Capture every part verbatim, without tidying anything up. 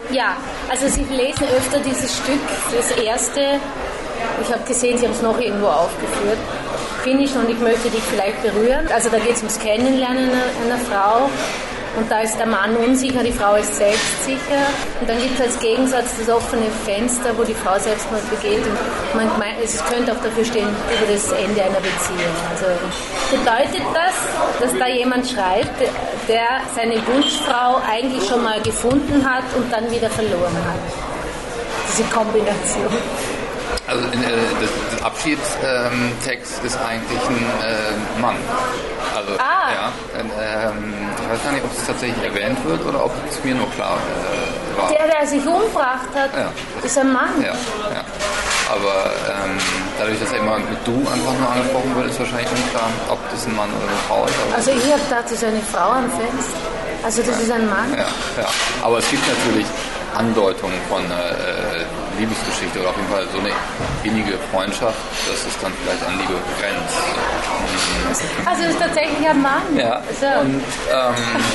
Ja, also Sie lesen öfter dieses Stück, das erste, ich habe gesehen, Sie haben es noch irgendwo aufgeführt, Finish und ich möchte dich vielleicht berühren. Also da geht es ums Kennenlernen einer, einer Frau und da ist der Mann unsicher, die Frau ist selbstsicher und dann gibt es als Gegensatz das offene Fenster, wo die Frau Selbstmord begeht und man meint, es könnte auch dafür stehen, über das Ende einer Beziehung. Also bedeutet das, dass da jemand schreibt, der seine Wunschfrau eigentlich schon mal gefunden hat und dann wieder verloren hat? Diese Kombination. Also in, äh, das, das Abschiedstext ähm, ist eigentlich ein äh, Mann. Also ah. ja, ähm, ich weiß gar nicht, ob es tatsächlich erwähnt wird oder ob es mir nur klar äh, war. Der, der sich umgebracht hat, ja. ist ein Mann. Ja, ja. Aber ähm, dadurch, dass er immer mit du einfach nur angesprochen wird, ist wahrscheinlich unklar, ob das ein Mann oder eine Frau ist. Also ich habe gedacht, das ist eine Frau am Fenster. Also das ja. ist ein Mann. Ja, ja. Aber es gibt natürlich Andeutungen von äh, Liebesgeschichte oder auf jeden Fall so eine innige Freundschaft, dass es dann vielleicht an Liebe grenzt. Also es ist tatsächlich ein Mann. Ja, so. Und, ähm,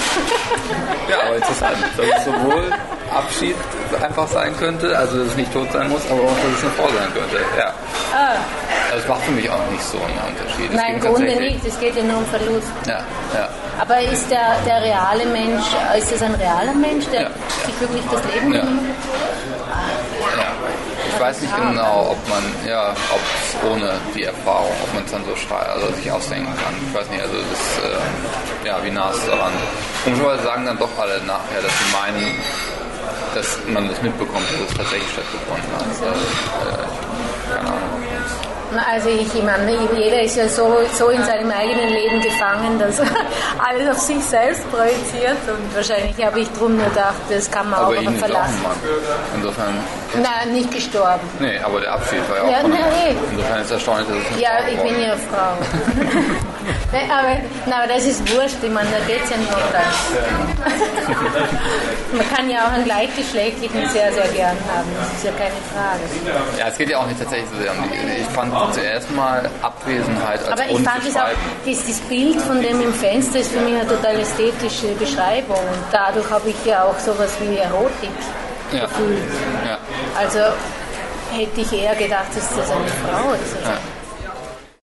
ja, aber interessant, dass es sowohl Abschied einfach sein könnte, also dass es nicht tot sein muss, aber auch, dass es eine Frau sein könnte. Ja. Ah. Das macht für mich auch nicht so einen Unterschied. Nein, im Grunde nicht, es geht ja nur um Verlust. Ja, ja. Aber ist der, der reale Mensch, ist das ein realer Mensch, der ja. sich wirklich das Leben ja. nimmt? Ja. Ich weiß nicht genau, ob man, ja, ob es ohne die Erfahrung, ob man es dann so schrei- also sich ausdenken kann. Ich weiß nicht, also das, äh, ja, wie nah ist es daran? Komischerweise sagen dann doch alle nachher, dass sie meinen, dass man das mitbekommt, dass es tatsächlich stattgefunden hat. Also, äh, keine Ahnung. Also ich, ich meine, jeder ist ja so, so in seinem eigenen Leben gefangen, dass er alles auf sich selbst projiziert und wahrscheinlich habe ich drum nur gedacht, das kann man aber auch ihn verlassen. Auch Insofern. Nein, nicht gestorben. Nee, aber der Abschied war ja auch ja, von nee. Insofern ist es erstaunlich, dass es nicht Ja, Frau ich bin ja Frau. Nein, aber, nein, aber das ist wurscht, ich meine, da geht es ja nur um das. Man kann ja auch einen Gleichgeschlechtlichen sehr, sehr gern haben, das ist ja keine Frage. Ja, es geht ja auch nicht tatsächlich so sehr um die, ich fand zuerst mal Abwesenheit als aber ich Grund fand es auch, das, das Bild von dem im Fenster ist für mich eine total ästhetische Beschreibung und dadurch habe ich ja auch sowas wie Erotik ja. gefühlt. Ja. Also hätte ich eher gedacht, dass das eine Frau ist. Also. Ja.